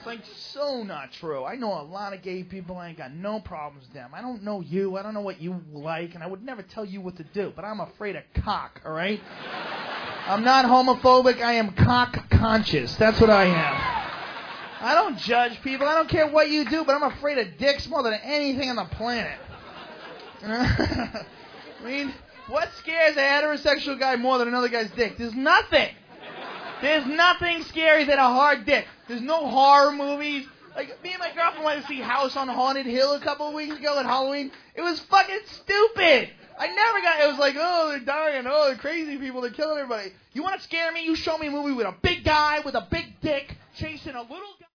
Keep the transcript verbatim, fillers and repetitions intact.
like so not true. I know a lot of gay people. I ain't got no problems with them. I don't know you. I don't know what you like, and I would never tell you what to do. But I'm afraid of cock. All right. I'm not homophobic. I am cock conscious. That's what I am. I don't judge people. I don't care what you do, but I'm afraid of dicks more than anything on the planet. I mean, what scares a heterosexual guy more than another guy's dick? There's nothing. There's nothing scary than a hard dick. There's no horror movies. Like, me and my girlfriend went to see House on Haunted Hill a couple of weeks ago at Halloween. It was fucking stupid. I never got, it was like, oh, they're dying, oh, they're crazy people, they're killing everybody. You want to scare me? You show me a movie with a big guy with a big dick chasing a little guy.